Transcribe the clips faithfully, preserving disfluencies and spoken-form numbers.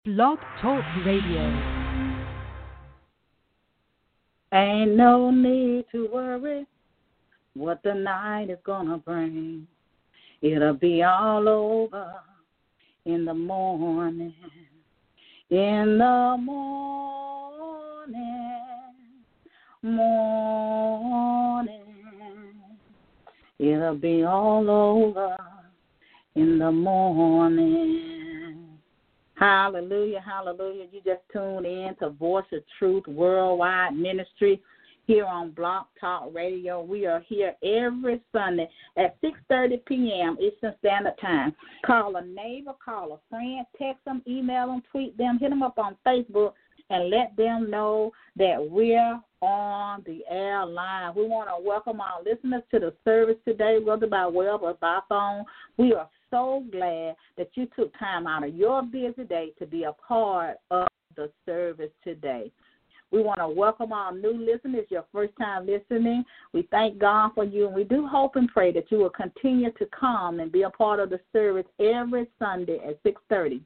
Blog Talk Radio. Ain't no need to worry what the night is gonna bring. It'll be all over in the morning. In the morning, morning. It'll be all over in the morning. Hallelujah, hallelujah. You just tuned in to Voice of Truth Worldwide Ministry here on Blog Talk Radio. We are here every Sunday at six thirty p.m. Eastern Standard Time. Call a neighbor, call a friend, text them, email them, tweet them, hit them up on Facebook, and let them know that we're on the air line. We want to welcome our listeners to the service today, whether by web or by phone. We are so glad that you took time out of your busy day to be a part of the service today. We want to welcome our new listeners, your first time listening. We thank God for you, and we do hope and pray that you will continue to come and be a part of the service every Sunday at six thirty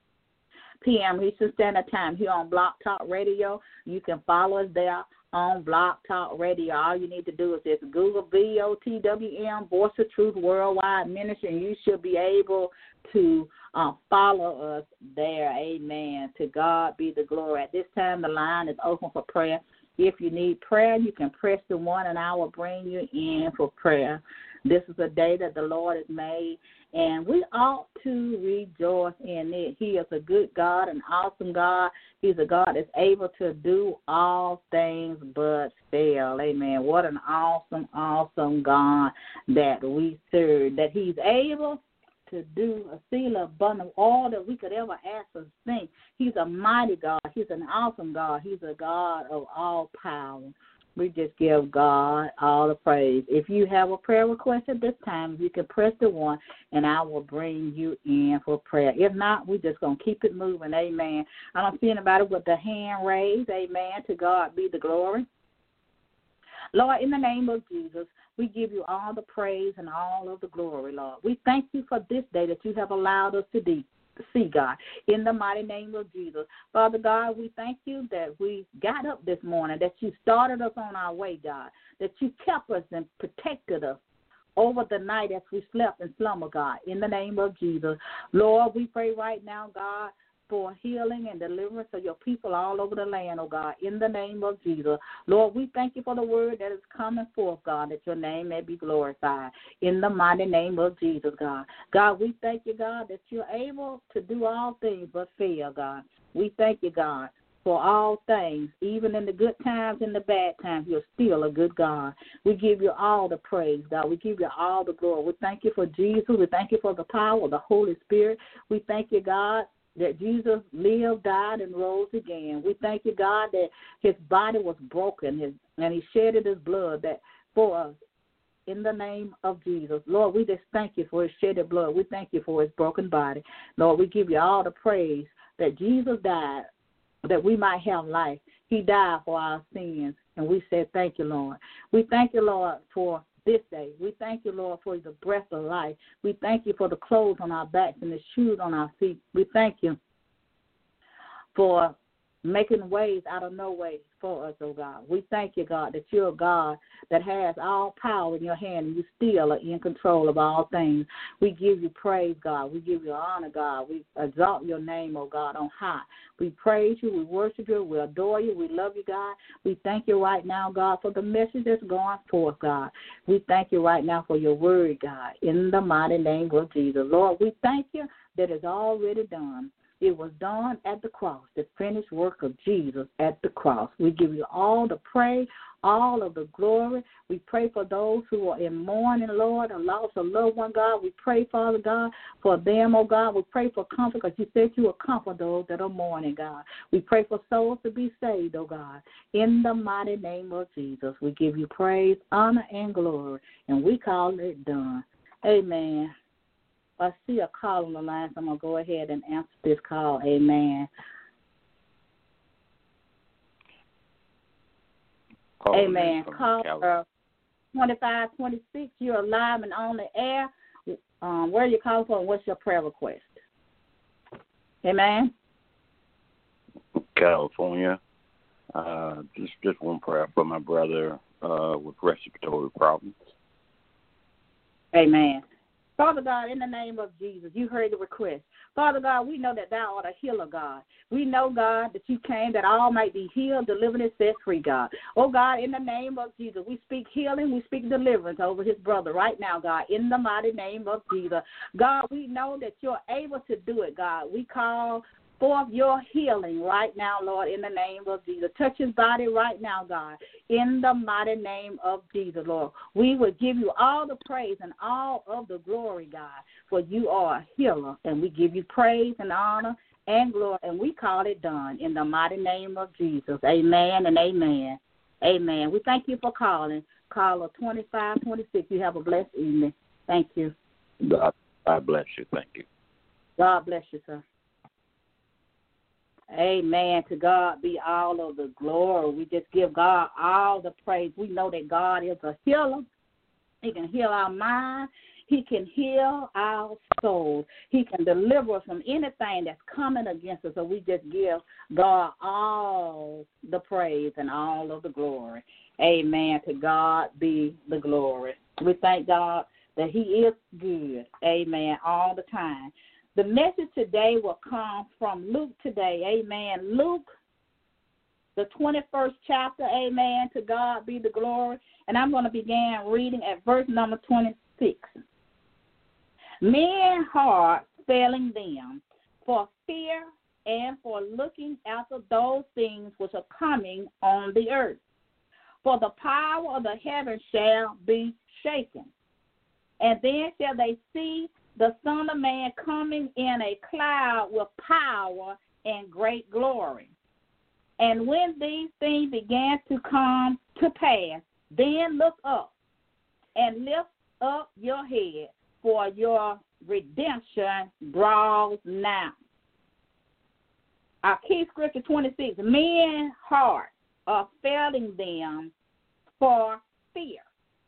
p.m. Eastern Standard Time here on Blog Talk Radio. You can follow us there on Blog Talk Radio. All you need to do is just Google V O T W M, Voice of Truth Worldwide Ministry, and you should be able to uh, follow us there. Amen. To God be the glory. At this time, the line is open for prayer. If you need prayer, you can press the one, and I will bring you in for prayer. This is a day that the Lord has made, and we ought to rejoice in it. He is a good God, an awesome God. He's a God that's able to do all things but fail. Amen. What an awesome, awesome God that we serve, that he's able to do a seal abundant all that we could ever ask or think. He's a mighty God. He's an awesome God. He's a God of all power. We just give God all the praise. If you have a prayer request at this time, you can press the one, and I will bring you in for prayer. If not, we're just going to keep it moving. Amen. I don't see anybody with the hand raised. Amen. To God be the glory. Lord, in the name of Jesus, we give you all the praise and all of the glory, Lord. We thank you for this day that you have allowed us to do. See, God, in the mighty name of Jesus. Father God, we thank you that we got up this morning, that you started us on our way, God, that you kept us and protected us over the night as we slept in slumber, God, in the name of Jesus. Lord, we pray right now, God, for healing and deliverance of your people all over the land, oh God, in the name of Jesus. Lord, we thank you for the word that is coming forth, God, that your name may be glorified in the mighty name of Jesus, God. God, we thank you, God, that you're able to do all things but fail, God. We thank you, God, for all things, even in the good times and the bad times, you're still a good God. We give you all the praise, God. We give you all the glory. We thank you for Jesus. We thank you for the power of the Holy Spirit. We thank you, God, that Jesus lived, died, and rose again. We thank you, God, that his body was broken his, and he shedded his blood that for us in the name of Jesus. Lord, we just thank you for his shedded blood. We thank you for his broken body. Lord, we give you all the praise that Jesus died that we might have life. He died for our sins, and we said thank you, Lord. We thank you, Lord, for this day. We thank you, Lord, for the breath of life. We thank you for the clothes on our backs and the shoes on our feet. We thank you for making ways out of no way for us, oh God. We thank you, God, that you're a God that has all power in your hand, and you still are in control of all things. We give you praise, God. We give you honor, God. We exalt your name, oh God, on high. We praise you. We worship you. We adore you. We love you, God. We thank you right now, God, for the message that's going forth, God. We thank you right now for your word, God, in the mighty name of Jesus. Lord, we thank you that it's already done. It was done at the cross, the finished work of Jesus at the cross. We give you all the praise, all of the glory. We pray for those who are in mourning, Lord, and lost a loved one, God. We pray, Father God, for them, oh God. We pray for comfort, because you said you will comfort those that are mourning, God. We pray for souls to be saved, oh God. In the mighty name of Jesus, we give you praise, honor, and glory, and we call it done. Amen. I see a call on the line, so I'm going to go ahead and answer this call. Amen. Call Amen. Call uh, twenty-five twenty-six, you're live and on the air. Um, where are you calling from? What's your prayer request? Amen. California. Uh, just just one prayer for my brother uh, with respiratory problems. Amen. Father God, in the name of Jesus, you heard the request. Father God, we know that thou art a healer, God. We know, God, that you came that all might be healed, delivered, and set free, God. Oh, God, in the name of Jesus, we speak healing, we speak deliverance over his brother right now, God, in the mighty name of Jesus. God, we know that you're able to do it, God. We call forth your healing right now, Lord, in the name of Jesus. Touch his body right now, God, in the mighty name of Jesus, Lord. We will give you all the praise and all of the glory, God, for you are a healer, and we give you praise and honor and glory, and we call it done in the mighty name of Jesus. Amen and amen. Amen. We thank you for calling. Caller twenty-five twenty-six. You have a blessed evening. Thank you. God, God bless you. Thank you. God bless you, sir. Amen. To God be all of the glory. We just give God all the praise. We know that God is a healer. He can heal our mind. He can heal our soul. He can deliver us from anything that's coming against us. So we just give God all the praise and all of the glory. Amen. To God be the glory. We thank God that he is good. Amen. All the time. The message today will come from Luke today, amen. Luke, the twenty-first chapter, amen. To God be the glory. And I'm going to begin reading at verse number twenty-six. Men heart failing them for fear and for looking after those things which are coming on the earth. For the power of the heavens shall be shaken. And then shall they see the Son of Man coming in a cloud with power and great glory. And when these things began to come to pass, then look up and lift up your head, for your redemption draws now. Our key scripture twenty-six, men's hearts are failing them for fear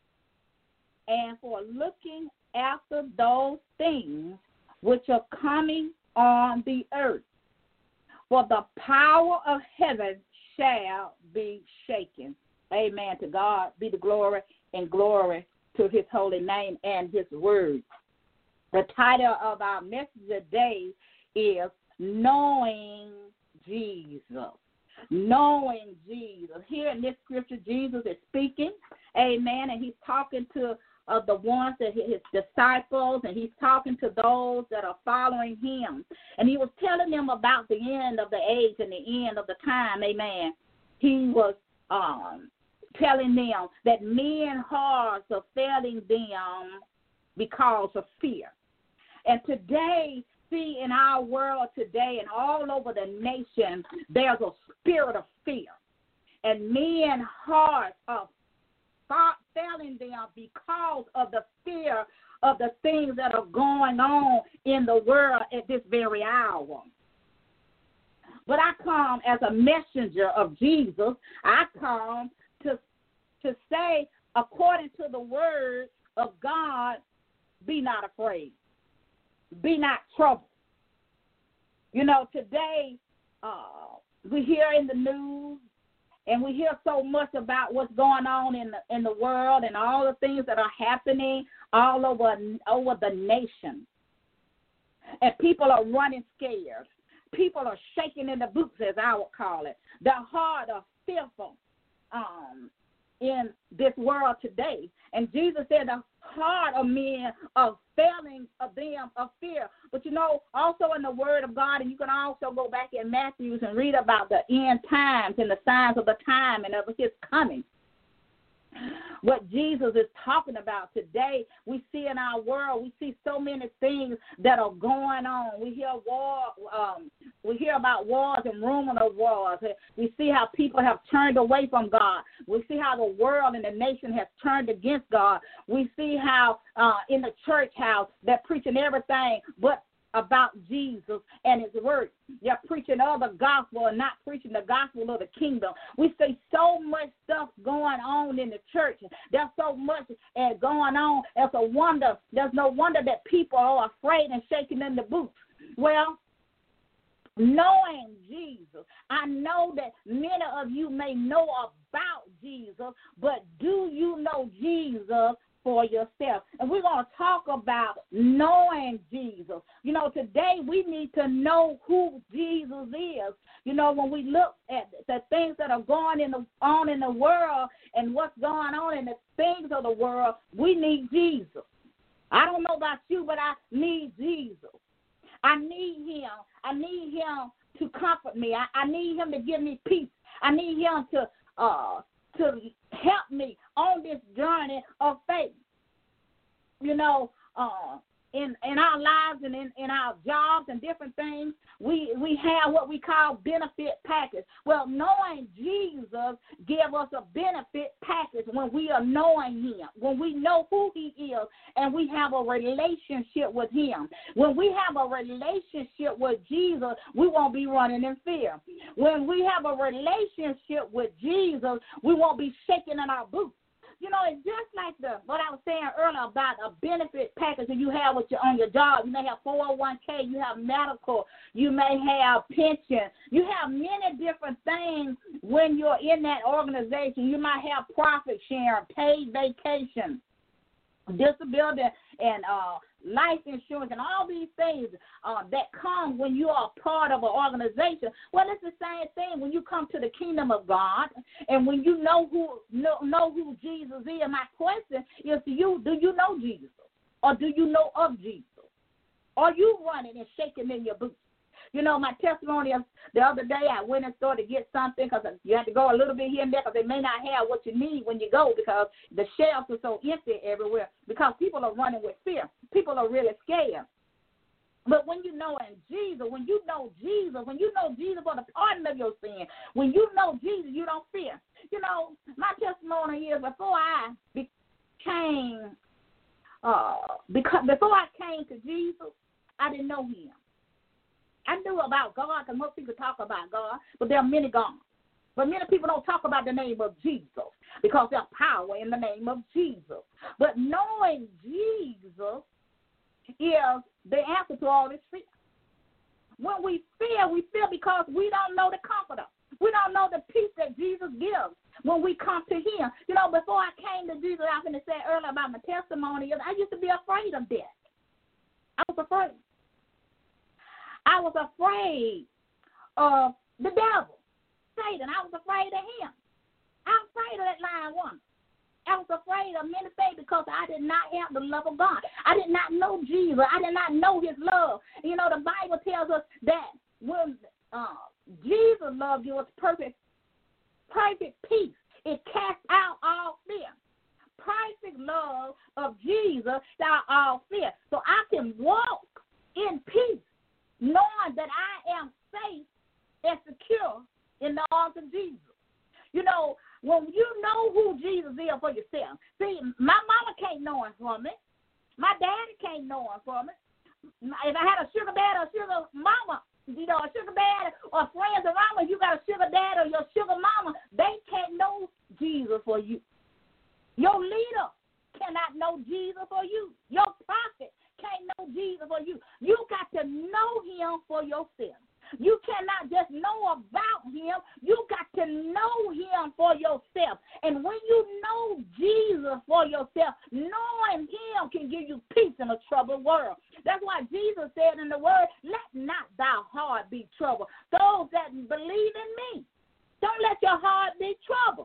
and for looking after those things which are coming on the earth. For the power of heaven shall be shaken. Amen. To God be the glory, and glory to his holy name and his word. The title of our message today is Knowing Jesus. Knowing Jesus. Here in this scripture, Jesus is speaking. Amen. And he's talking to of the ones that his disciples, and he's talking to those that are following him. And he was telling them about the end of the age and the end of the time, amen. He was um, telling them that men's hearts are failing them because of fear. And today, see, in our world today and all over the nation, there's a spirit of fear. And men's hearts are failing them because of the fear of the things that are going on in the world at this very hour. But I come as a messenger of Jesus. I come to, to say, according to the word of God, be not afraid. Be not troubled. You know, today uh, we hear in the news, and we hear so much about what's going on in the, in the world and all the things that are happening all over, over the nation. And people are running scared. People are shaking in the boots, as I would call it. Their heart are fearful um, in this world today. And Jesus said the heart of men are failing of them of fear. But, you know, also in the word of God, and you can also go back in Matthew and read about the end times and the signs of the time and of his coming. What Jesus is talking about today, we see in our world, we see so many things that are going on. We hear war, um, we hear about wars and rumors of wars. We see how people have turned away from God. We see how the world and the nation has turned against God. We see how uh, in the church house they're preaching everything but about Jesus and his word. They're preaching other gospel and not preaching the gospel of the kingdom. We see so much stuff going on in the church. There's so much uh, going on. It's a wonder. There's no wonder that people are afraid and shaking in the boots. Well, knowing Jesus. I know that many of you may know about Jesus, but do you know Jesus for yourself? And we're going to talk about knowing Jesus. You know, today we need to know who Jesus is. You know, when we look at the things that are going in the, on in the world and what's going on in the things of the world, we need Jesus. I don't know about you, but I need Jesus. I need him. I need him to comfort me. I, I need him to give me peace. I need him to uh, to help me on this journey of faith. You know, uh, in in our lives and in, in our jobs and different things, we, we have what we call benefit package. Well, knowing Jesus gives us a benefit package when we are knowing him, when we know who he is, and we have a relationship with him. When we have a relationship with Jesus, we won't be running in fear. When we have a relationship with Jesus, we won't be shaking in our boots. You know, it's just like the what I was saying earlier about a benefit package that you have with your, on your job. You may have four oh one k, you have medical, you may have pension. You have many different things when you're in that organization. You might have profit sharing, paid vacation, disability, and uh, life insurance, and all these things uh, that come when you are part of an organization. Well, it's the same thing when you come to the kingdom of God, and when you know who know, know who Jesus is. My question is to you: do you know Jesus, or do you know of Jesus? Are you running and shaking in your boots? You know, my testimony is the other day I went and store to get something because you have to go a little bit here and there because they may not have what you need when you go because the shelves are so empty everywhere because people are running with fear. People are really scared. But when you know in Jesus, when you know Jesus, when you know Jesus for the pardon of your sin, when you know Jesus, you don't fear. You know, my testimony is before I became, uh, because before I came to Jesus, I didn't know him. I knew about God because most people talk about God, but there are many gods. But many people don't talk about the name of Jesus because there's power in the name of Jesus. But knowing Jesus is the answer to all this fear. When we fear, we fear because we don't know the comforter. We don't know the peace that Jesus gives when we come to him. You know, before I came to Jesus, I was going to say earlier about my testimony, I used to be afraid of death. I was afraid. I was afraid of the devil, Satan. I was afraid of him. I was afraid of that lying woman. I was afraid of many things because I did not have the love of God. I did not know Jesus. I did not know his love. You know, the Bible tells us that when uh, Jesus loved you, it's perfect, perfect peace. It casts out all fear. Perfect love of Jesus out all fear. So I can walk in peace, knowing that I am safe and secure in the arms of Jesus. You know, when you know who Jesus is for yourself. See, my mama can't know him for me. My daddy can't know him for me. If I had a sugar dad or a sugar mama, you know, a sugar dad or friends around me, you got a sugar dad or your sugar mama, they can't know Jesus for you. Your leader cannot know Jesus for you. Your prophet can't know Jesus for you. You got to know him for yourself. You cannot just know about him. You got to know him for yourself. And when you know Jesus for yourself, knowing him can give you peace in a troubled world. That's why Jesus said in the word, let not thy heart be troubled. Those that believe in me, don't let your heart be troubled.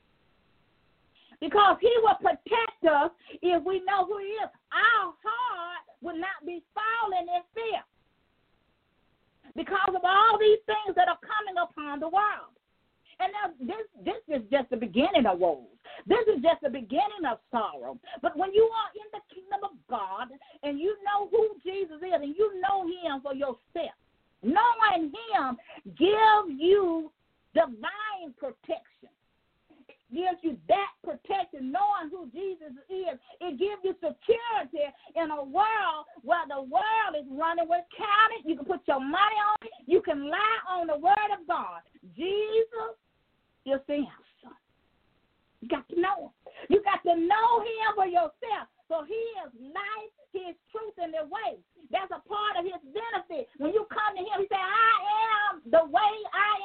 Because he will protect us if we know who he is. Our heart will not be falling in fear because of all these things that are coming upon the world. And now this, this is just the beginning of woes. This is just the beginning of sorrow. But when you are in the kingdom of God and you know who Jesus is and you know him for yourself, knowing him gives you divine protection. Gives you that protection, knowing who Jesus is. It gives you security in a world where the world is running with counting. You can put your money on it. You can lie on the word of God. Jesus is the answer. You got to know him. You got to know him for yourself. So he is life, his truth, and the way. That's a part of his benefit. When you come to him, he said, I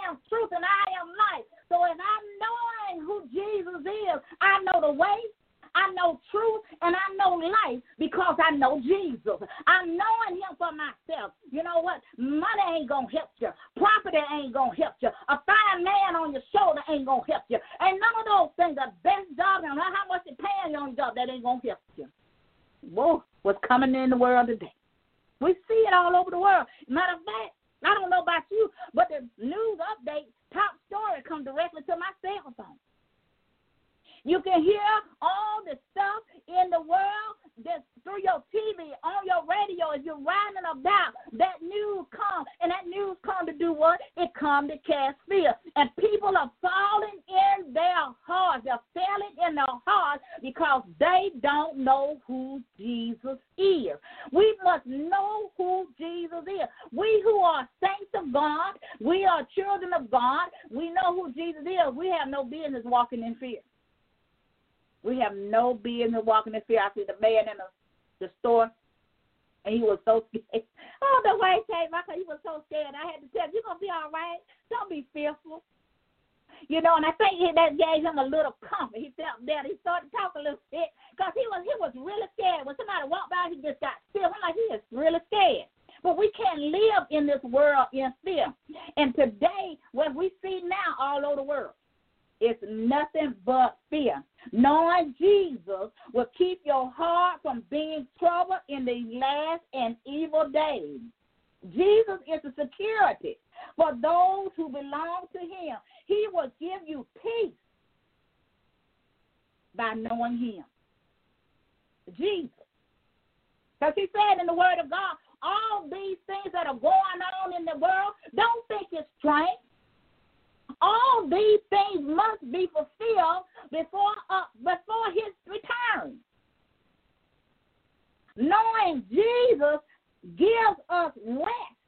am truth and I am life. So if I'm knowing who Jesus is, I know the way, I know truth, and I know life because I know Jesus. I'm knowing him for myself. You know what? Money ain't going to help you. Property ain't going to help you. A fine man on your shoulder ain't going to help you. Ain't none of those things. The best job, and how much they paying you on your job, that ain't going to help you. Whoa, what's coming in the world today? We see it all over the world. Matter of fact, I don't know about you, but the news update, top story, comes directly to my cell phone. You can hear all the stuff in the world that's through your T V, on your radio. If you're riding about, that news comes. And that news comes to do what? It comes to cast fear. And people are falling in their hearts. They're failing in their hearts because they don't know who Jesus is. We must know who Jesus is. We who are saints of God, we are children of God, we know who Jesus is. We have no business walking in fear. We have no business walking in fear. I see the man in the, the store, and he was so scared. Oh, the way he came out, he was so scared. I had to tell him, you're going to be all right. Don't be fearful. You know, and I think he, that gave him a little comfort. He felt better. He started to talk a little bit because he was, he was really scared. When somebody walked by, he just got still. I'm like, he is really scared. But we can't live in this world in fear. And today, what we see now all over the world, it's nothing but fear. Knowing Jesus will keep your heart from being troubled in the last and evil days. Jesus is the security for those who belong to him. He will give you peace by knowing him. Jesus. Because he said in the word of God, all these things that are going on in the world, don't think it's strange. All these things must be fulfilled before uh, before his return. Knowing Jesus gives us rest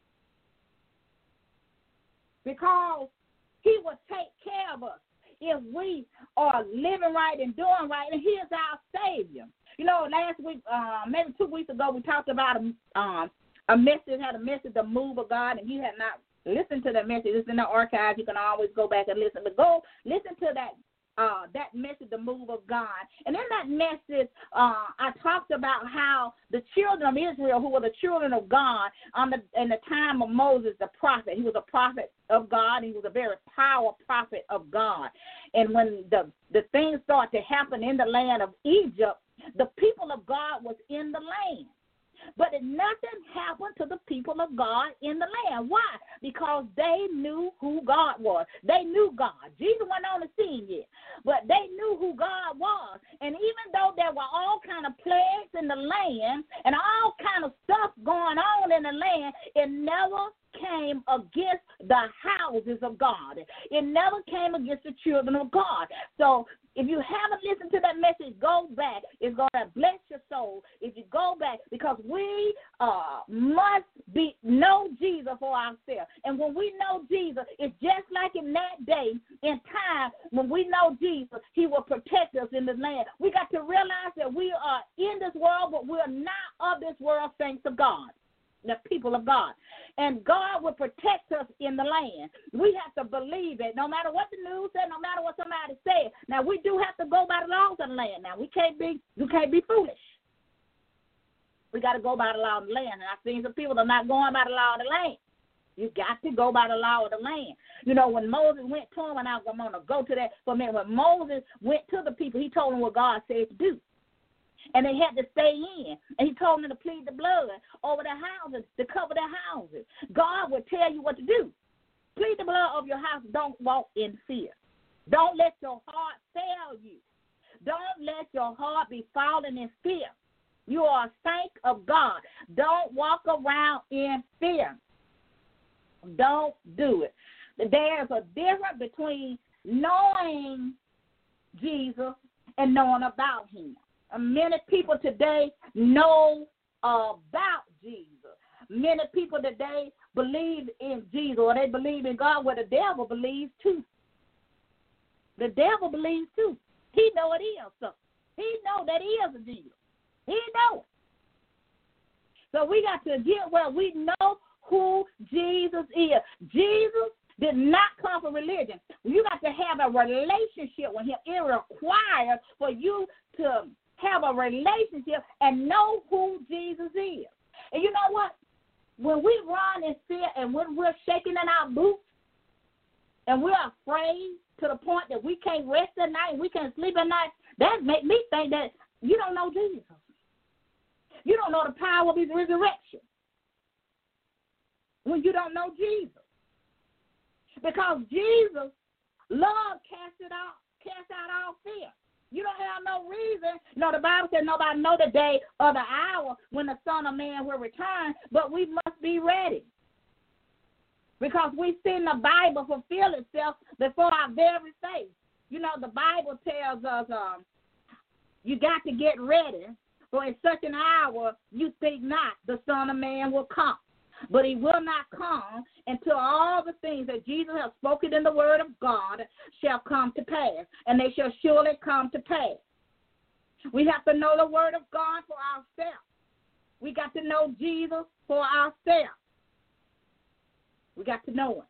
because he will take care of us if we are living right and doing right, and he is our Savior. You know, last week, uh, maybe two weeks ago, we talked about a, um, a message, had a message, the move of God, and you had not listen to that message. It's in the archives. You can always go back and listen. But go listen to that uh, that message, the move of God. And in that message, uh, I talked about how the children of Israel, who were the children of God, on the, in the time of Moses, the prophet, he was a prophet of God. He was a very powerful prophet of God. And when the, the things started to happen in the land of Egypt, the people of God was in the land. But nothing happened to the people of God in the land. Why? Because they knew who God was. They knew God. Jesus wasn't on the scene yet, but they knew who God was. And even though there were all kind of plagues in the land and all kind of stuff going on in the land, it never came against the houses of God. It never came against the children of God. So if you haven't listened to that message, go back. It's going to bless your soul if you go back, because we uh, must be know Jesus for ourselves. And when we know Jesus, it's just like in that day, in time, when we know Jesus, he will protect us in the land. We got to realize that we are in this world, but we are not of this world, saints of God, the people of God. And God will protect us in the land. We have to believe it, no matter what the news said, no matter what somebody said. Now, we do have to go by the laws of the land. Now, we can't be, we can't be foolish. We got to go by the law of the land. And I've seen some people that are not going by the law of the land. You got to go by the law of the land. You know, when Moses went to him, and I'm going to go to that for a minute. When Moses went to the people, he told them what God said to do. And they had to stay in. And he told them to plead the blood over their houses, to cover their houses. God will tell you what to do. Plead the blood over your house. Don't walk in fear. Don't let your heart fail you. Don't let your heart be falling in fear. You are a saint of God. Don't walk around in fear. Don't do it. There's a difference between knowing Jesus and knowing about him. Many people today know about Jesus. Many people today believe in Jesus, or they believe in God, where the devil believes too. The devil believes too. He know it is so. He know that he is a Jesus. He know it. So we got to get where we know who Jesus is. Jesus did not come for religion. You got to have a relationship with him. It requires for you to have a relationship and know who Jesus is. And you know what? When we run in fear and when we're shaking in our boots and we're afraid to the point that we can't rest at night and we can't sleep at night, that makes me think that you don't know Jesus. You don't know the power of his resurrection when you don't know Jesus. Because Jesus, love casts it out, casts out all fear. You don't have no reason. No, the Bible says nobody know the day or the hour when the Son of Man will return, but we must be ready. Because we've seen the Bible fulfill itself before our very face. You know, the Bible tells us um, you got to get ready, for in such an hour you think not the Son of Man will come. But he will not come until all the things that Jesus has spoken in the word of God shall come to pass, and they shall surely come to pass. We have to know the word of God for ourselves. We got to know Jesus for ourselves. We got to know him.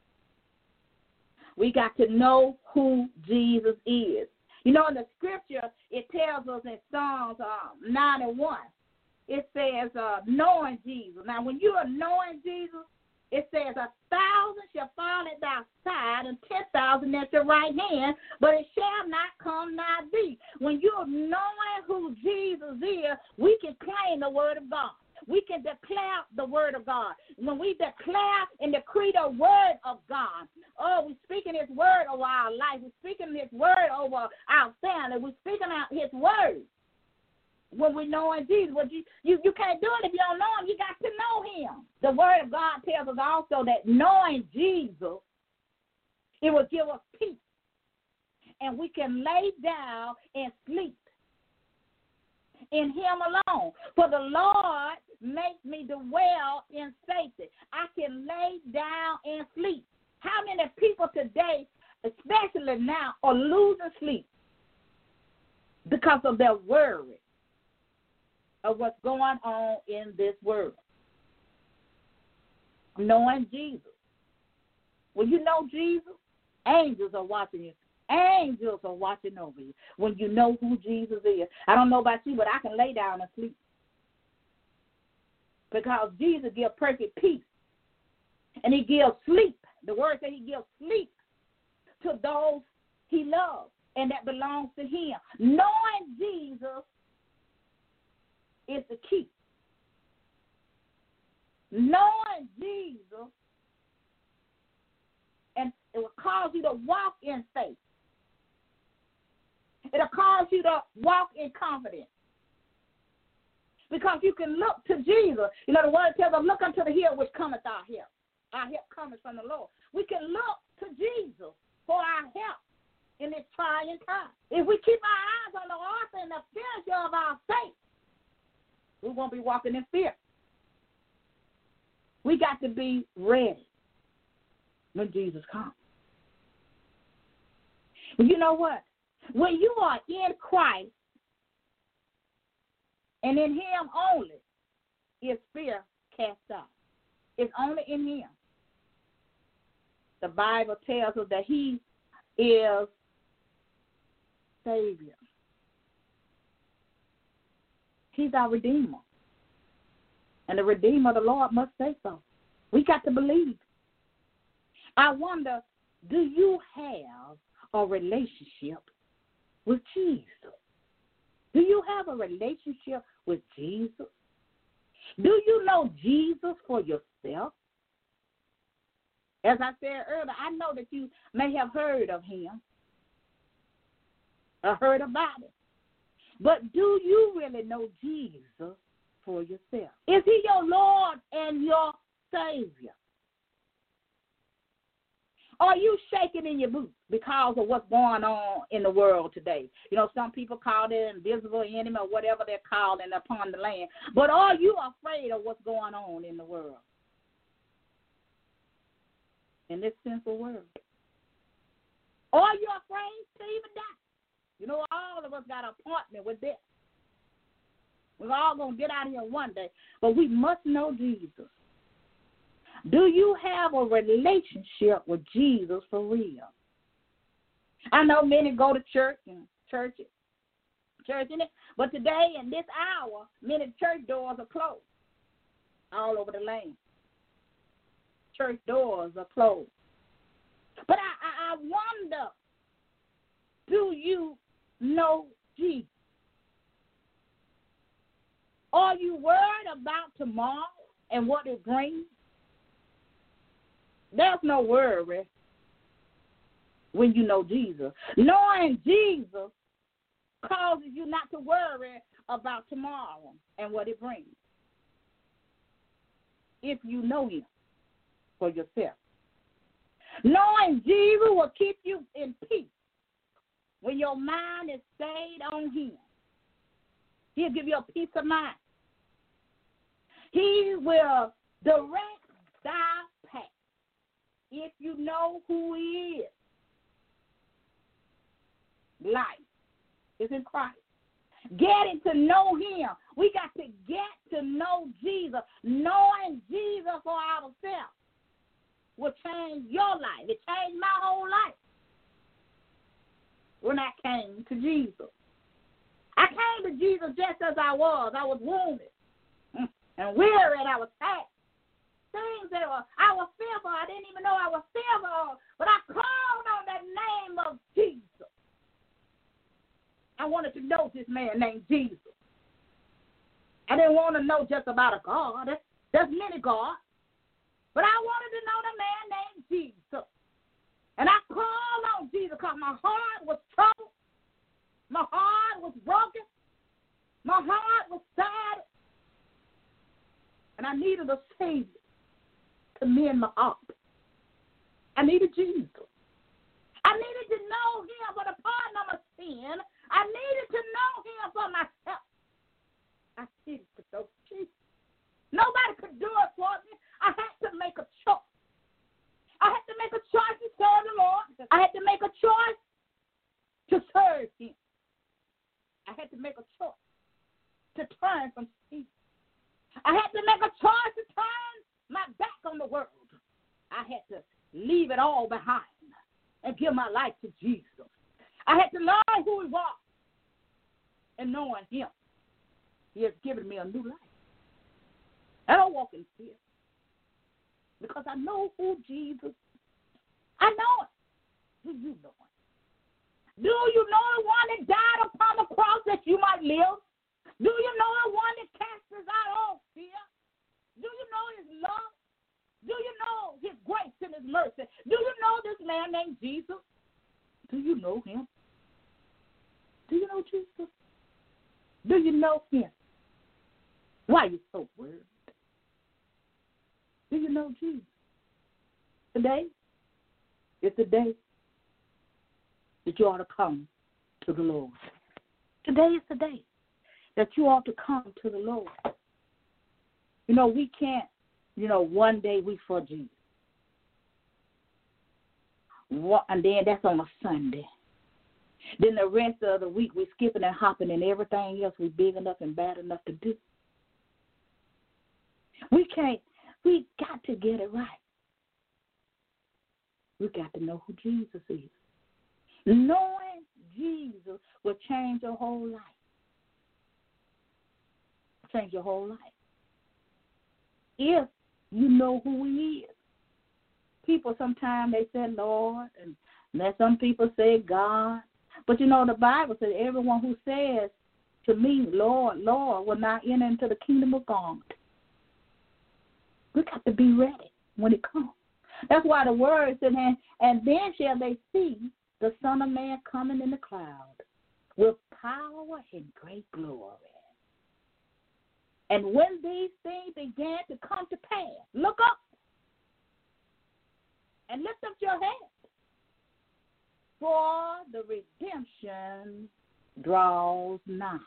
We got to know who Jesus is. You know, in the scripture, it tells us in Psalms uh, nine and one, it says, uh, knowing Jesus. Now, when you are knowing Jesus, it says a thousand shall fall at thy side and ten thousand at your right hand, but it shall not come nigh thee. When you're knowing who Jesus is, we can claim the word of God. We can declare the word of God. When we declare and decree the word of God, oh, we're speaking his word over our life. We're speaking his word over our family. We're speaking out his word. When we know in Jesus, but you, you, you can't do it if you don't know him. You got to know him. The word of God tells us also that knowing Jesus, it will give us peace. And we can lay down and sleep in him alone. For the Lord makes me dwell in safety. I can lay down and sleep. How many people today, especially now, are losing sleep because of their worry of what's going on in this world? Knowing Jesus. When you know Jesus, angels are watching you. Angels are watching over you when you know who Jesus is. I don't know about you, but I can lay down and sleep. Because Jesus gives perfect peace. And he gives sleep. The word says he gives sleep to those he loves and that belongs to him. Knowing Jesus is the key. Knowing Jesus, and it will cause you to walk in faith. It'll cause you to walk in confidence. Because you can look to Jesus. You know, the word tells us, look unto the hill which cometh our help. Our help cometh from the Lord. We can look to Jesus for our help in this trying time. If we keep our eyes on the author and the finisher of our faith, we won't be walking in fear. We got to be ready when Jesus comes. But you know what? When you are in Christ and in him only is fear cast out. It's only in him. The Bible tells us that he is Savior. He's our Redeemer. And the Redeemer of the Lord must say so. We got to believe. I wonder, do you have a relationship with Jesus? Do you have a relationship with Jesus? Do you know Jesus for yourself? As I said earlier, I know that you may have heard of him or heard about it. But do you really know Jesus for yourself? Is he your Lord and your Savior? Are you shaking in your boots because of what's going on in the world today? You know, some people call it invisible enemy or whatever they're calling upon the land. But are you afraid of what's going on in the world? In this sinful world? Are you afraid to even die? You know, all of us got an appointment with death. We're all going to get out of here one day. But we must know Jesus. Do you have a relationship with Jesus for real? I know many go to church and church, church in it, but today in this hour, many church doors are closed all over the land. Church doors are closed. But I, I, I wonder, do you know Jesus? Are you worried about tomorrow and what it brings? There's no worry when you know Jesus. Knowing Jesus causes you not to worry about tomorrow and what it brings, if you know him for yourself. Knowing Jesus will keep you in peace when your mind is stayed on him. He'll give you a peace of mind. He will direct thy path if you know who he is. Life is in Christ. Getting to know him. We got to get to know Jesus. Knowing Jesus for ourselves will change your life. It changed my whole life when I came to Jesus. I came to Jesus just as I was. I was wounded and weary, and I was sad. Things that were, I was fearful. I didn't even know I was fearful, but I called on the name of Jesus. I wanted to know this man named Jesus. I didn't want to know just about a God. There's, there's many gods. But I wanted to know the man named Jesus. And I called on Jesus because my heart was troubled. My heart was broken. My heart was sad. And I needed a Savior to mend my heart. I needed Jesus. I needed to know him for the pardon of my sin. I needed to know him for myself. I needed to know Jesus. Nobody could do it for me. I had to make a choice. I had to make a choice to serve the Lord. I had to make a choice to serve him. I had to make a choice to turn from sin. I had to make a choice to turn my back on the world. I had to leave it all behind and give my life to Jesus. I had to learn who he was. And knowing him, he has given me a new life. I don't walk in fear because I know who Jesus is. I know it. Do you know it? Do you know the one that died upon the cross that you might live? Do you know the one that casts out all fear? Do you know his love? Do you know his grace and his mercy? Do you know this man named Jesus? Do you know him? Do you know Jesus? Do you know him? Why are you so worried? Do you know Jesus? Today is the day that you ought to come to the Lord. Today is the day that you ought to come to the Lord. You know, we can't, you know, one day we for Jesus. And then that's on a Sunday. Then the rest of the week we're skipping and hopping and everything else we're big enough and bad enough to do. We can't, we got to get it right. We got to know who Jesus is. Knowing Jesus will change your whole life. Change your whole life. If you know who he is. People sometimes they say Lord, and then some people say God. But you know the Bible says everyone who says to me, Lord, Lord, will not enter into the kingdom of God. We got to be ready when it comes. That's why the word said, and, and then shall they see the Son of Man coming in the cloud with power and great glory. And when these things began to come to pass, look up and lift up your head, for the redemption draws nigh.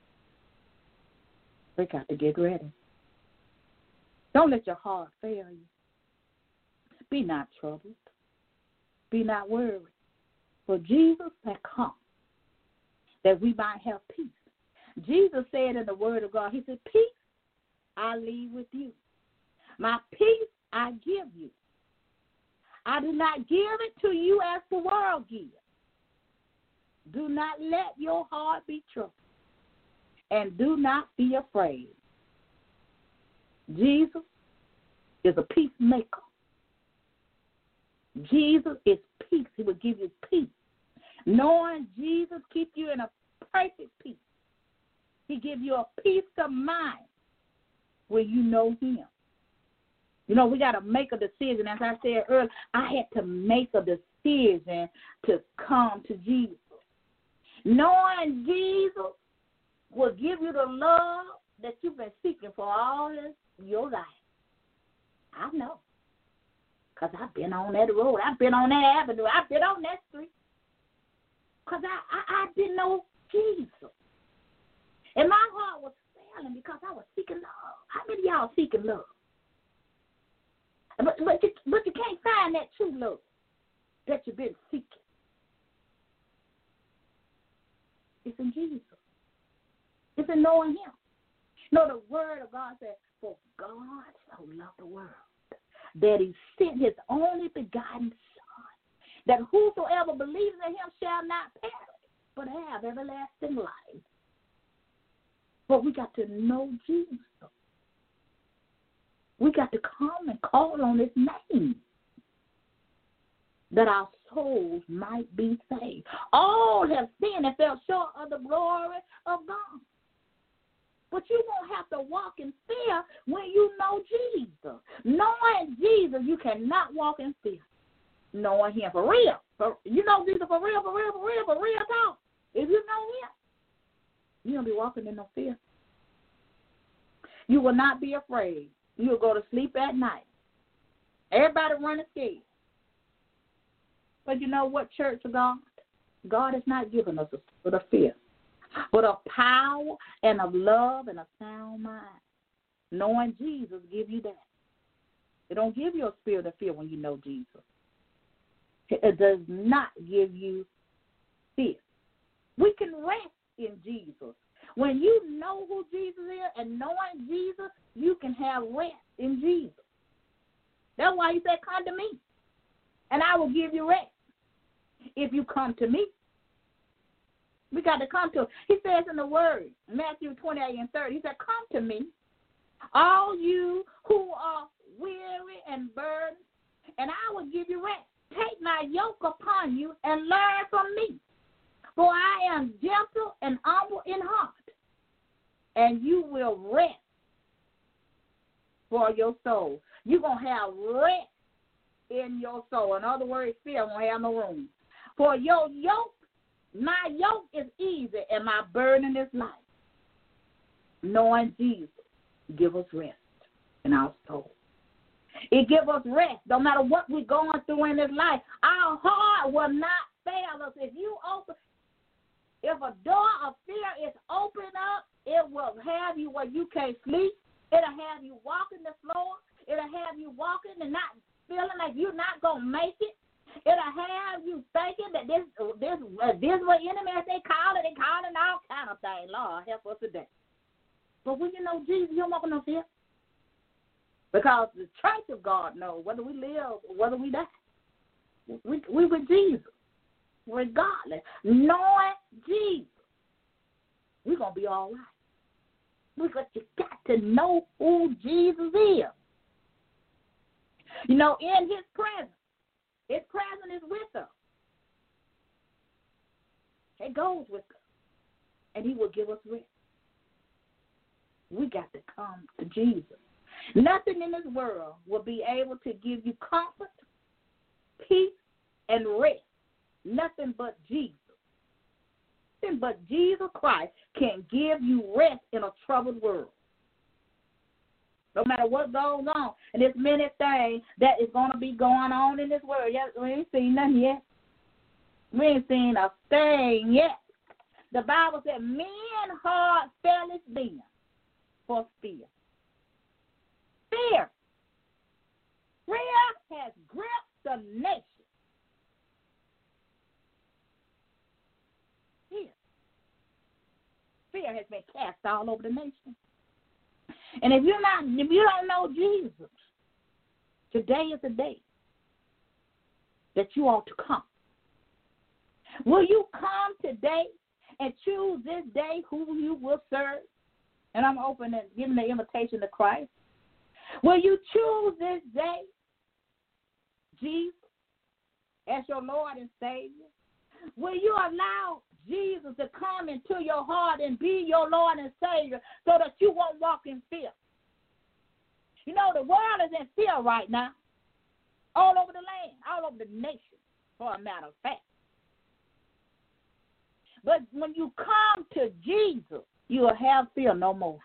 We got to get ready. Don't let your heart fail you. Be not troubled. Be not worried. For Jesus had come that we might have peace. Jesus said in the word of God, he said, peace I leave with you. My peace I give you. I do not give it to you as the world gives. Do not let your heart be troubled, and do not be afraid. Jesus is a peacemaker. Jesus is peace. He will give you peace. Knowing Jesus keeps you in a perfect peace. He gives you a peace of mind when you know him. You know, we got to make a decision. As I said earlier, I had to make a decision to come to Jesus. Knowing Jesus will give you the love that you've been seeking for all your life. I know. Because I've been on that road. I've been on that avenue. I've been on that street. Because I, I, I didn't know Jesus. And my heart was failing because I was seeking love. How many of y'all seeking love? But, but, you, but you can't find that true love that you've been seeking. It's in Jesus. It's in knowing him. You know, the word of God says, for God so loved the world that he sent his only begotten Son, that whosoever believes in him shall not perish, but have everlasting life. But we got to know Jesus. We got to come and call on his name, that our souls might be saved. All have sinned and fell short of the glory of God. But you won't have to walk in fear when you know Jesus. Knowing Jesus, you cannot walk in fear. Knowing him for real. For, you know Jesus for real, for real, for real, for real talk. If you know him, you won't be walking in no fear. You will not be afraid. You will go to sleep at night. Everybody running scared. But you know what, church of God? God has not given us a spirit of fear, but of power and of love and a sound mind. Knowing Jesus give you that. It don't give you a spirit of fear when you know Jesus. It does not give you fear. We can rest in Jesus. When you know who Jesus is and knowing Jesus, you can have rest in Jesus. That's why he said, come to me, and I will give you rest if you come to me. We got to come to him. He says in the word, Matthew twenty-eight and thirty, he said, come to me, all you who are weary and burdened, and I will give you rest. Take my yoke upon you and learn from me, for I am gentle and humble in heart, and you will rest for your soul. You're going to have rest in your soul. In other words, fear won't have no room. For your yoke, my yoke is easy, and my burden is light. Knowing Jesus give us rest in our soul. It gives us rest. No matter what we're going through in this life, our heart will not fail us. If you open, if a door of fear is opened up, it will have you where you can't sleep. It'll have you walking the floor. It'll have you walking and not feeling like you're not going to make it. It'll have you thinking that this this uh, this what enemy, as they call it, they call it all kind of things. Lord, help us today. But when you know Jesus, you don't walk in no fear. Because the church of God knows whether we live or whether we die. We, we with Jesus, regardless. Knowing Jesus, we're going to be all right. Because you got to know who Jesus is. You know, in his presence, his presence is with us. It goes with us. And he will give us rest. We got to come to Jesus. Nothing in this world will be able to give you comfort, peace, and rest. Nothing but Jesus. Nothing but Jesus Christ can give you rest in a troubled world. No matter what goes on, and there's many things that is going to be going on in this world. Yes, we ain't seen nothing yet. We ain't seen a thing yet. The Bible said, men heart faileth them for fear. Fear. Fear has gripped the nation. Fear. Fear has been cast all over the nation. And if you're not, if you don't know Jesus, Today is the day that you ought to come. Will you come today and choose this day who you will serve? And I'm open and giving the invitation to Christ. Will you choose this day Jesus as your Lord and Savior? Will you allow Jesus to come into your heart and be your Lord and Savior so that you won't walk in fear? You know, the world is in fear right now, all over the land, all over the nation, for a matter of fact. But when you come to Jesus, you will have fear no more.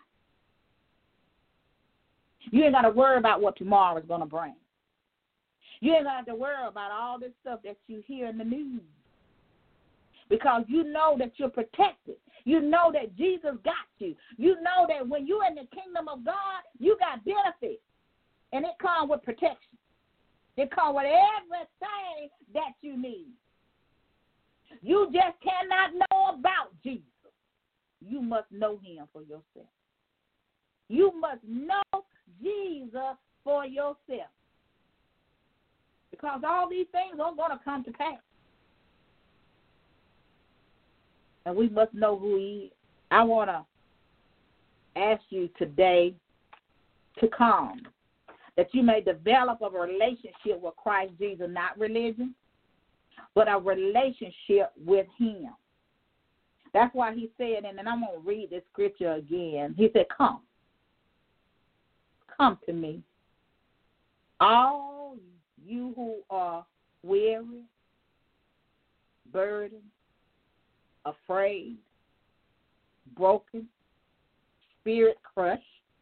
You ain't got to worry about what tomorrow is going to bring. You ain't got to worry about all this stuff that you hear in the news, because you know that you're protected. You know that Jesus got you. You know that when you're in the kingdom of God, you got benefits, and it comes with protection. It comes with everything that you need. You just cannot know about Jesus. You must know him for yourself. You must know Jesus for yourself, because all these things are going to come to pass. And we must know who he is. I want to ask you today to come, that you may develop a relationship with Christ Jesus, not religion, but a relationship with him. That's why he said, and then I'm going to read this scripture again. He said, come. Come to me, all you who are weary, burdened, afraid, broken, spirit crushed,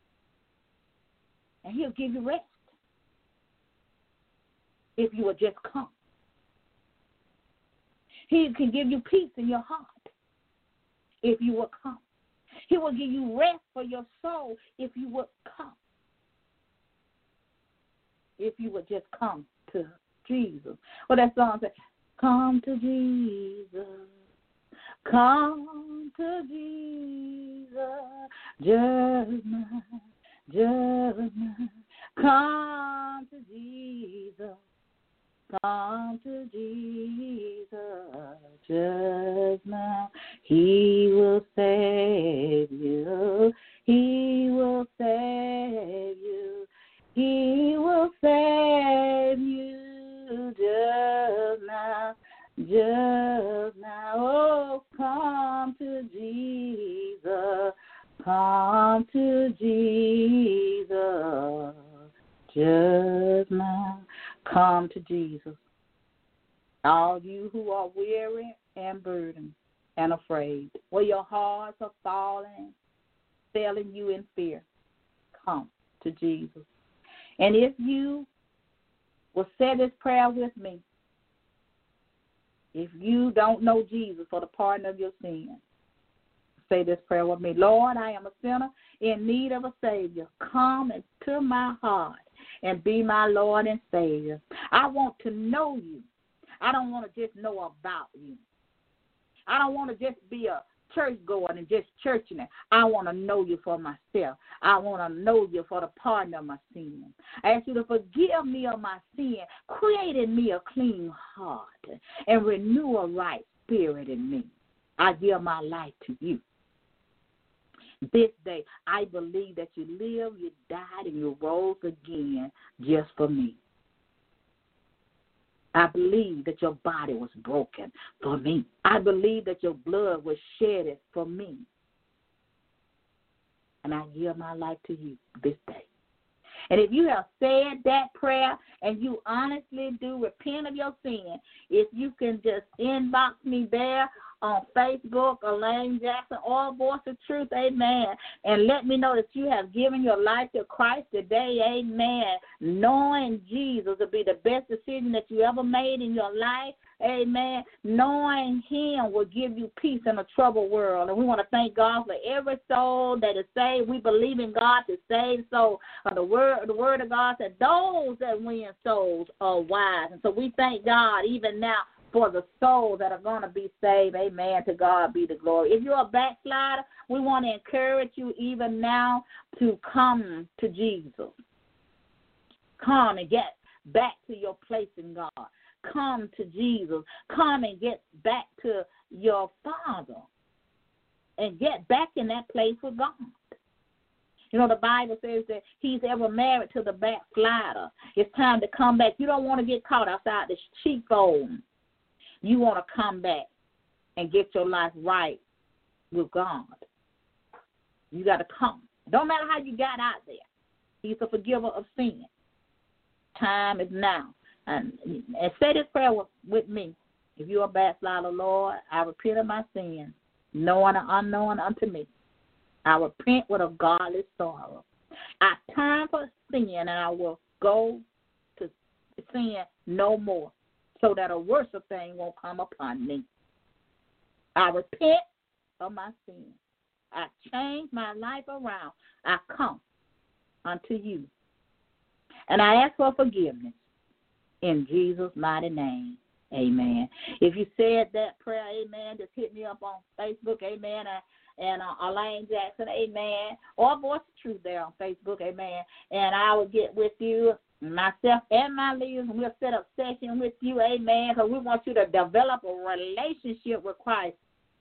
and he'll give you rest if you will just come. He can give you peace in your heart if you will come. He will give you rest for your soul if you will come. If you would just come to Jesus. Well, that song says, come to Jesus, come to Jesus, just now, just now. Come to Jesus, come to Jesus, just now. He will save you, he will save you. He will save you just now, just now. Oh, come to Jesus, come to Jesus, just now. Come to Jesus. All you who are weary and burdened and afraid, where your hearts are falling, failing you in fear, come to Jesus. And if you will say this prayer with me, if you don't know Jesus for the pardon of your sins, say this prayer with me. Lord, I am a sinner in need of a Savior. Come into my heart and be my Lord and Savior. I want to know you. I don't want to just know about you. I don't want to just be a church going and just churching it. I want to know you for myself. I want to know you for the pardon of my sin. I ask you to forgive me of my sin, create in me a clean heart, and renew a right spirit in me. I give my life to you. This day, I believe that you lived, you died, and you rose again just for me. I believe that your body was broken for me. I believe that your blood was shedded for me. And I give my life to you this day. And if you have said that prayer and you honestly do repent of your sin, if you can just inbox me there on Facebook, Elaine Jackson, or Voice of Truth, amen, and let me know that you have given your life to Christ today, amen. Knowing Jesus will be the best decision that you ever made in your life, amen. Knowing him will give you peace in a troubled world. And we want to thank God for every soul that is saved. We believe in God to save souls. Uh, the word, the word of God said those that win souls are wise. And so we thank God even now for the souls that are going to be saved. Amen. To God be the glory. If you're a backslider, we want to encourage you even now to come to Jesus. Come and get back to your place in God. Come to Jesus. Come and get back to your Father and get back in that place with God. You know, the Bible says that he's ever married to the backslider. It's time to come back. You don't want to get caught outside the sheepfold. You want to come back and get your life right with God. You got to come. Don't matter how you got out there. He's a forgiver of sin. Time is now. And, and say this prayer with, with me. If you're a backslider, Lord, I repent of my sins, known and unknown unto me. I repent with a godly sorrow. I turn from sin and I will go to sin no more, so that a worse thing won't come upon me. I repent of my sins. I change my life around. I come unto you. And I ask for forgiveness in Jesus' mighty name. Amen. If you said that prayer, amen, just hit me up on Facebook, amen, and, and uh, Elaine Jackson, amen, or Voice of Truth there on Facebook, amen, and I will get with you, myself and my leaders, and we'll set up session with you, amen, because we want you to develop a relationship with Christ.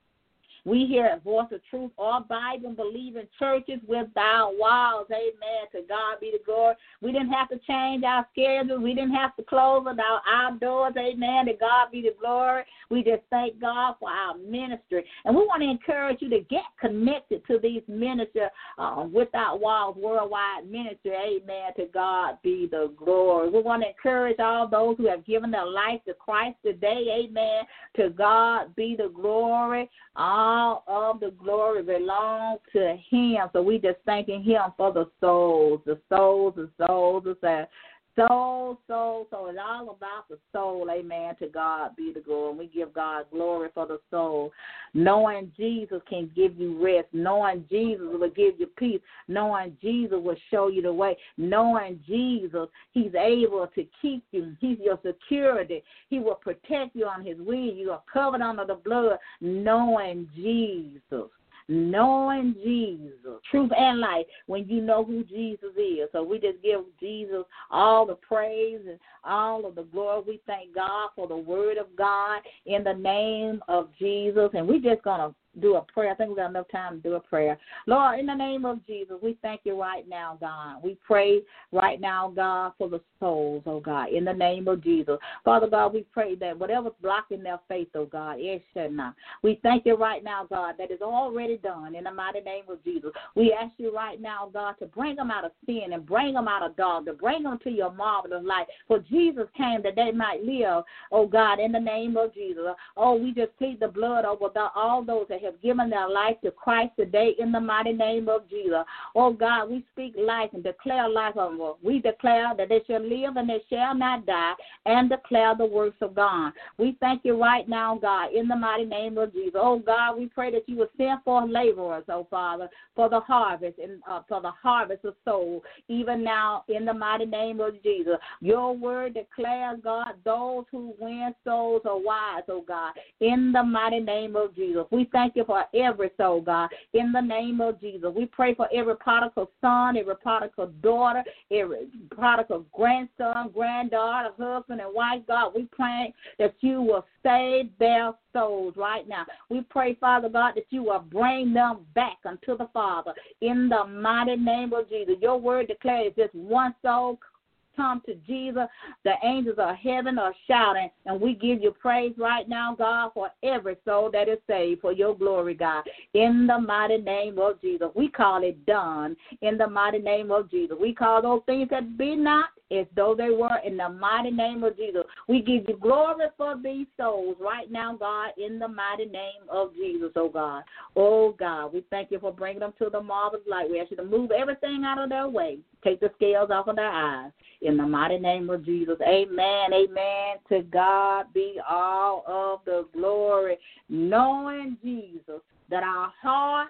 We here at Voice of Truth, all Bible-believing churches without walls. Amen. To God be the glory. We didn't have to change our schedules. We didn't have to close our outdoors. Amen. To God be the glory. We just thank God for our ministry. And we want to encourage you to get connected to these ministry uh, without walls worldwide ministry. Amen. To God be the glory. We want to encourage all those who have given their life to Christ today. Amen. To God be the glory. All of the glory belongs to him. So we just thanking him for the souls, the souls, the souls, the souls. Soul, soul, so it's all about the soul, amen, to God be the glory. And we give God glory for the soul. Knowing Jesus can give you rest. Knowing Jesus will give you peace. Knowing Jesus will show you the way. Knowing Jesus, he's able to keep you. He's your security. He will protect you on his wings. You are covered under the blood. Knowing Jesus. Knowing Jesus, truth and life, when you know who Jesus is. So we just give Jesus all the praise and all of the glory. We thank God for the word of God in the name of Jesus. And we're just going to do a prayer. I think we got enough time to do a prayer. Lord, in the name of Jesus, we thank you right now, God. We pray right now, God, for the souls, oh God, in the name of Jesus. Father God, we pray that whatever's blocking their faith, oh God, it should not. We thank you right now, God, that is already done in the mighty name of Jesus. We ask you right now, God, to bring them out of sin and bring them out of darkness, to bring them to your marvelous light. For Jesus came that they might live, oh God, in the name of Jesus. Oh, we just plead the blood over the, all those that have given their life to Christ today in the mighty name of Jesus. Oh God, we speak life and declare life over them. We declare that they shall live and they shall not die, and declare the works of God. We thank you right now, God, in the mighty name of Jesus. Oh God, we pray that you will send forth laborers, oh Father, for the harvest and uh, for the harvest of souls, even now in the mighty name of Jesus. Your word declares, God, those who win souls are wise, oh God, in the mighty name of Jesus. We thank you for every soul, God, in the name of Jesus. We pray for every prodigal son, every prodigal daughter, every prodigal grandson, granddaughter, husband, and wife, God. We pray that you will save their souls right now. We pray, Father God, that you will bring them back unto the Father in the mighty name of Jesus. Your word declares just one soul come to Jesus, the angels of heaven are shouting, and we give you praise right now, God, for every soul that is saved for your glory, God. In the mighty name of Jesus, we call it done. In the mighty name of Jesus, we call those things that be not as though they were. In the mighty name of Jesus, we give you glory for these souls right now, God, in the mighty name of Jesus, oh God. Oh God, we thank you for bringing them to the marvelous light. We ask you to move everything out of their way. Take the scales off of their eyes. In the mighty name of Jesus, amen, amen. To God be all of the glory. Knowing, Jesus, that our heart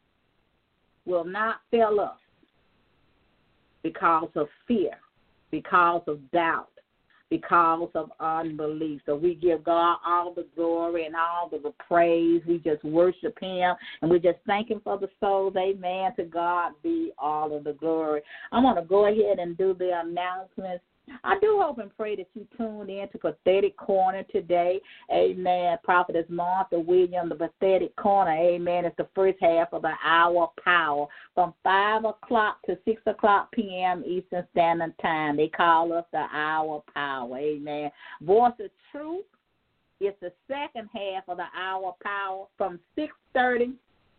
will not fail us because of fear, because of doubt, because of unbelief. So we give God all the glory and all the praise. We just worship him, and we just thank him for the souls. Amen. To God be all of the glory. I'm going to go ahead and do the announcements. I do hope and pray that you tuned in to Pathetic Corner today. Amen. Prophetess Martha Williams, the Pathetic Corner. Amen. It's the first half of the hour of power from five o'clock to six o'clock p.m. Eastern Standard Time. They call us the hour of power. Amen. Voice of Truth is the second half of the hour of power from six thirty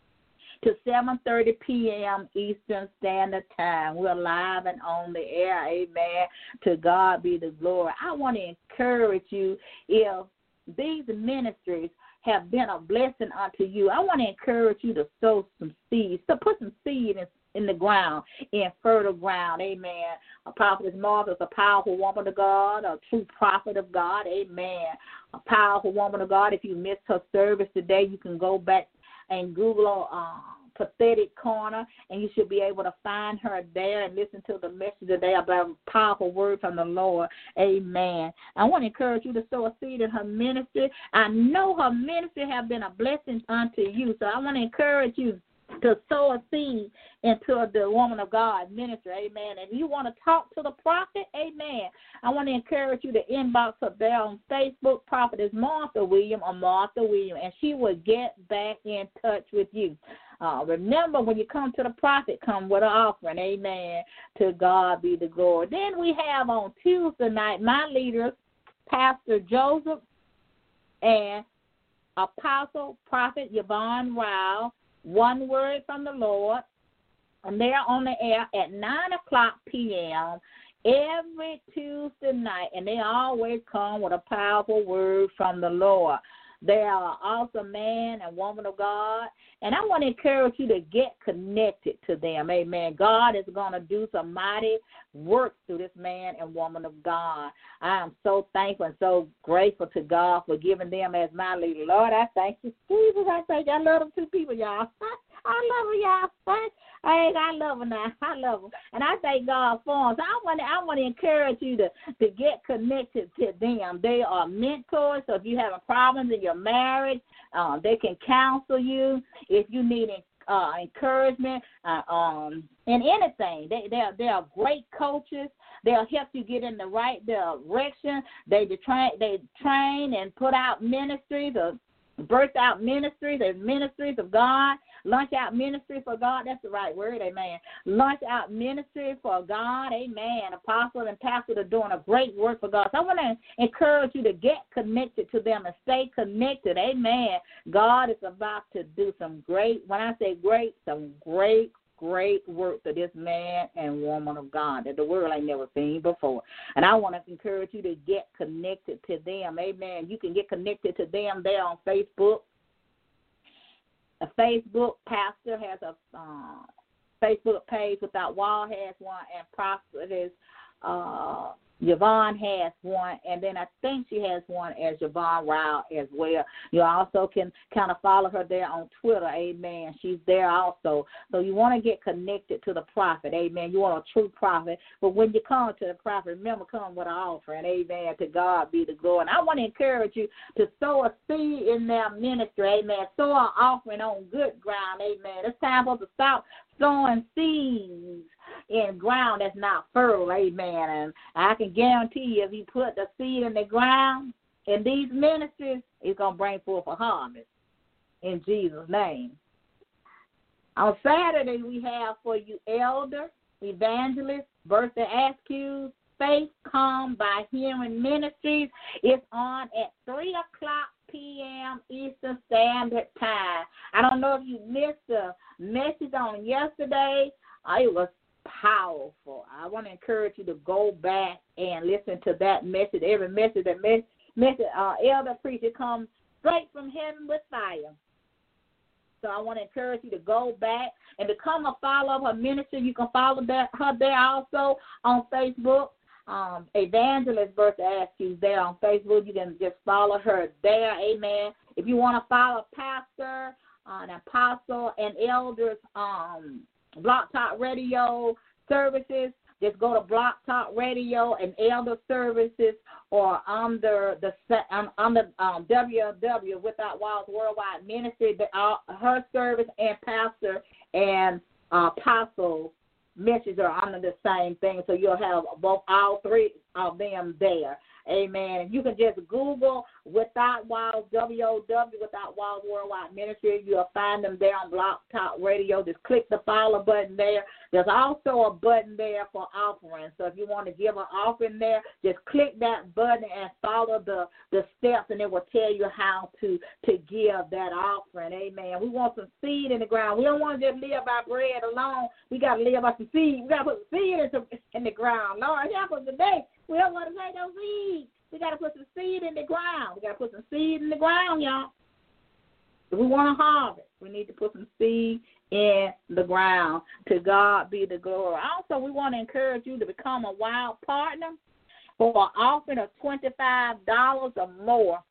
to seven thirty p.m. Eastern Standard Time. We're live and on the air. Amen. To God be the glory. I want to encourage you, if these ministries have been a blessing unto you, I want to encourage you to sow some seeds, to put some seed in, in the ground, in fertile ground. Amen. A prophetess Martha is a powerful woman of God, a true prophet of God. Amen. A powerful woman of God. If you missed her service today, you can go back and Google uh, Pathetic Corner, and you should be able to find her there and listen to the message today about a powerful word from the Lord. Amen. I want to encourage you to sow a seed in her ministry. I know her ministry have been a blessing unto you, so I want to encourage you to sow a seed into the woman of God ministry. Amen. And you want to talk to the prophet, amen, I want to encourage you to inbox her there on Facebook. Prophetess Martha Williams or Martha Williams, and she will get back in touch with you. Uh, remember, when you come to the prophet, come with an offering. Amen. To God be the glory. Then we have on Tuesday night, my leaders, Pastor Joseph and Apostle Prophet Yvonne Rao, One Word from the Lord, and they're on the air at nine o'clock p.m. every Tuesday night, and they always come with a powerful word from the Lord. They are an awesome man and woman of God, and I want to encourage you to get connected to them. Amen. God is going to do some mighty work through this man and woman of God. I am so thankful and so grateful to God for giving them as my leader. Lord, I thank you. Jesus, I thank you. I love them two people, y'all. I love them, y'all. I, I love them now. I love them. And I thank God for them. So I want to, I want to encourage you to, to get connected to them. They are mentors. So if you're having problems in your marriage, uh, they can counsel you. If you need uh, encouragement uh, um, in anything, they, they, are, they are great coaches. They'll help you get in the right direction. They, they, train, they train and put out ministries, or birth out ministries, and ministries of God. Launch out ministry for God. That's the right word, amen. Launch out ministry for God, amen. Apostle and pastor are doing a great work for God. So I want to encourage you to get connected to them and stay connected, amen. God is about to do some great, when I say great, some great, great work for this man and woman of God that the world ain't never seen before. And I want to encourage you to get connected to them, amen. You can get connected to them there on Facebook. A Facebook pastor has a uh, Facebook page. Without Wall has one, and Prophetess uh, Yvonne has one, and then I think she has one as Yvonne Rao as well. You also can kind of follow her there on Twitter, amen. She's there also. So you want to get connected to the prophet, amen. You want a true prophet. But when you come to the prophet, remember, come with an offering, amen. To God be the glory. And I want to encourage you to sow a seed in their ministry, amen. Sow an offering on good ground, amen. It's time for us to stop sowing seeds in ground that's not fertile, amen. And I can guarantee you, if you put the seed in the ground in these ministries, it's going to bring forth a harvest in Jesus' name. On Saturday, we have for you Elder, Evangelist, Bertha Askew, Faith Come by Hearing Ministries. It's on at three o'clock p.m. Eastern Standard Time. I don't know if you missed the message on yesterday. Uh, it was powerful. I want to encourage you to go back and listen to that message. Every message that message, message uh, Elder Preacher comes straight from heaven with fire. So I want to encourage you to go back and become a follower of her ministry. You can follow that, her there also on Facebook. Um, Evangelist Bertha Askew there on Facebook. You can just follow her there, amen. If you want to follow pastor, uh, an apostle, and elders, um, Block Talk Radio services, just go to Block Talk Radio and Elder Services, or under the um, under um, W W W Without Walls Worldwide Ministry. The, uh, her service and pastor and uh, apostle messages are under the same thing, so you'll have both all three of them there. Amen. You can just Google Without Walls, W O W, Without Walls Worldwide Ministry. You'll find them there on Block Talk Radio. Just click the follow button there. There's also a button there for offering. So if you want to give an offering there, just click that button and follow the, the steps, and it will tell you how to, to give that offering. Amen. We want some seed in the ground. We don't want to just live by bread alone. We got to live by some seed. We got to put some seed in, some, in the ground. Lord, help us today. We don't want to say no seed. We got to put some seed in the ground. We got to put some seed in the ground, y'all. If we want to harvest, we need to put some seed in the ground. To God be the glory. Also, we want to encourage you to become a wild partner for an offering of twenty-five dollars or more.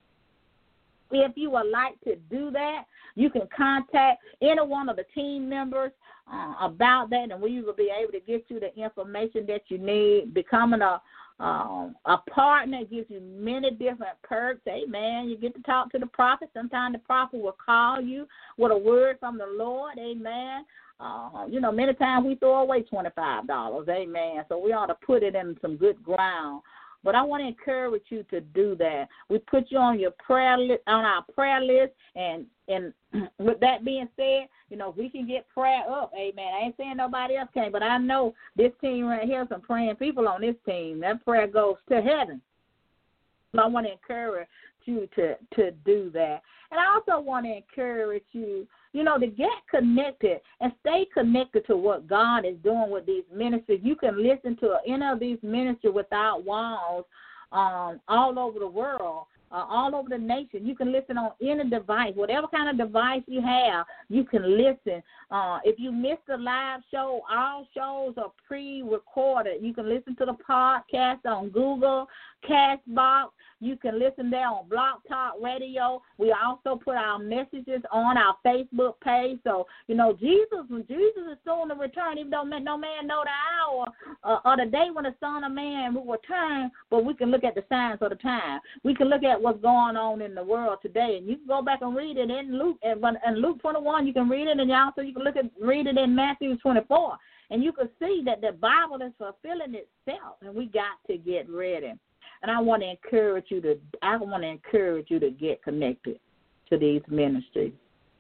If you would like to do that, you can contact any one of the team members uh, about that, and we will be able to get you the information that you need. Becoming a Um, a partner gives you many different perks. Amen. You get to talk to the prophet. Sometimes the prophet will call you with a word from the Lord. Amen. Uh, you know, many times we throw away twenty-five dollars. Amen. So we ought to put it in some good ground. But I want to encourage you to do that. We put you on your prayer list, on our prayer list, and and with that being said, you know, we can get prayer up. Amen. I ain't saying nobody else can, but I know this team right here, some praying people on this team. That prayer goes to heaven. So I want to encourage you to, to do that. And I also want to encourage you, you know, to get connected and stay connected to what God is doing with these ministries. You can listen to any of these ministries Without Walls um, all over the world. Uh, all over the nation. You can listen on any device, whatever kind of device you have, you can listen. Uh, if you missed the live show, all shows are pre-recorded. You can listen to the podcast on Google, Castbox. You can listen there on Block Talk Radio. We also put our messages on our Facebook page. So, you know, Jesus, when Jesus is soon to return, even though no man know the hour uh, or the day when the Son of Man will return, but we can look at the signs of the time. We can look at what's going on in the world today, and you can go back and read it in Luke. And Luke twenty-one, you can read it, and also you can look at read it in Matthew twenty-four, and you can see that the Bible is fulfilling itself, and we got to get ready. And I want to encourage you to I want to encourage you to get connected to these ministries.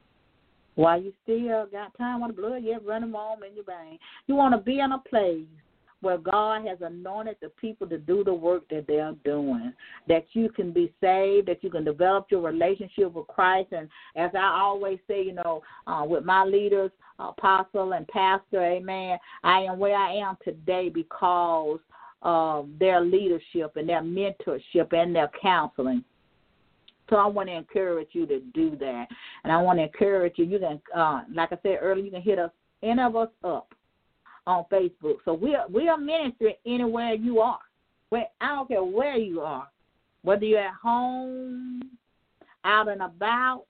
While you still got time on the blood, you have running warm in your vein. You want to be in a place where God has anointed the people to do the work that they're doing, that you can be saved, that you can develop your relationship with Christ. And as I always say, you know, uh, with my leaders, apostle and pastor, amen, I am where I am today because of their leadership and their mentorship and their counseling. So I want to encourage you to do that. And I want to encourage you, you can, uh, like I said earlier, you can hit us, any of us up on Facebook. So we are, we are ministry anywhere you are. Where, I don't care where you are, whether you're at home, out and about,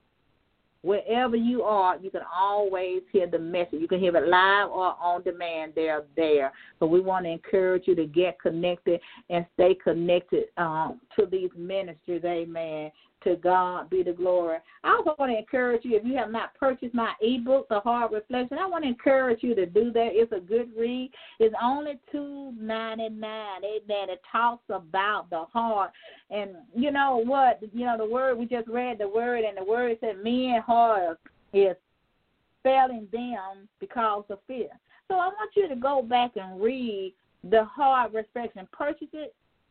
wherever you are, you can always hear the message. You can hear it live or on demand. They're there. So we want to encourage you to get connected and stay connected um, to these ministries. Amen. To God be the glory. I also want to encourage you, if you have not purchased my ebook, The Heart Reflection, I want to encourage you to do that. It's a good read. It's only two ninety-nine. Amen. It talks about the heart. And you know what? You know, the word, we just read the word, and the word said men's heart is failing them because of fear. So I want you to go back and read The Heart Reflection. Purchase it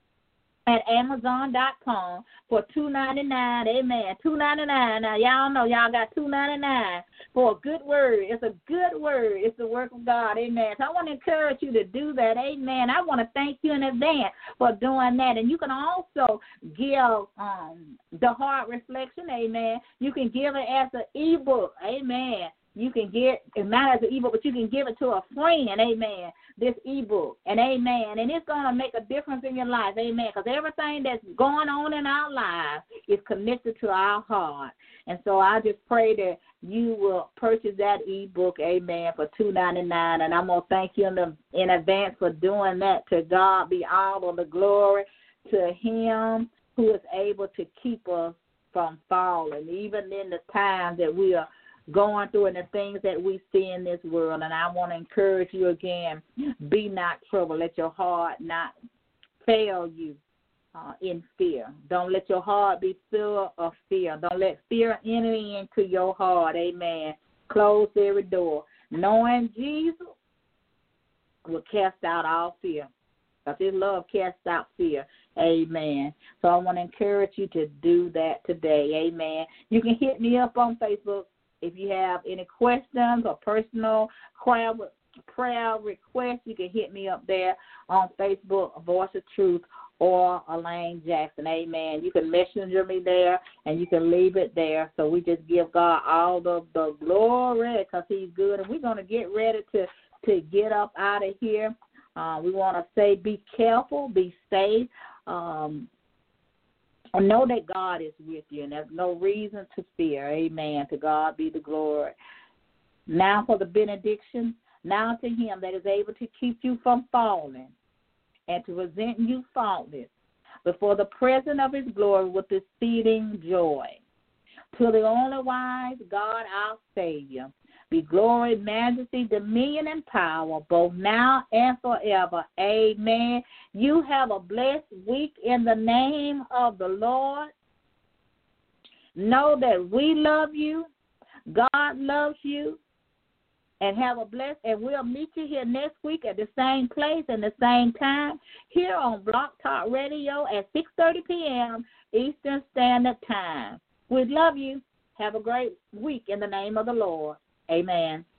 at Amazon dot com for two ninety-nine. Amen. two ninety-nine. Now, y'all know y'all got two ninety-nine for a good word. It's a good word. It's the work of God. Amen. So I want to encourage you to do that. Amen. I want to thank you in advance for doing that. And you can also give um, The Heart Reflection. Amen. You can give it as an ebook. Amen. you can get, it's not as an ebook, but you can give it to a friend, amen, this ebook, and amen, and it's going to make a difference in your life, amen, because everything that's going on in our lives is connected to our heart. And so I just pray that you will purchase that ebook, amen, for two ninety-nine, and I'm going to thank you in, the, in advance for doing that. To God be all of the glory, to him who is able to keep us from falling, even in the times that we are going through and the things that we see in this world. And I want to encourage you again, be not troubled. Let your heart not fail you uh, in fear. Don't let your heart be full of fear. Don't let fear enter into your heart, amen. Close every door. Knowing Jesus will cast out all fear, because his love casts out fear, amen. So I want to encourage you to do that today, amen. You can hit me up on Facebook if you have any questions or personal prayer, prayer requests. You can hit me up there on Facebook, Voice of Truth, or Elaine Jackson, amen. You can messenger me there, and you can leave it there. So we just give God all the, the glory, because he's good. And we're going to get ready to, to get up out of here. Uh, we want to say be careful, be safe. Um, know that God is with you, and there's no reason to fear. Amen. To God be the glory. Now for the benediction. Now to him that is able to keep you from falling and to present you faultless before the presence of his glory with exceeding joy. To the only wise God, our Savior, be glory, majesty, dominion, and power, both now and forever. Amen. You have a blessed week in the name of the Lord. Know that we love you. God loves you. And have a blessed, and we'll meet you here next week at the same place and the same time here on Block Talk Radio at six thirty p.m. Eastern Standard Time. We love you. Have a great week in the name of the Lord. Amen.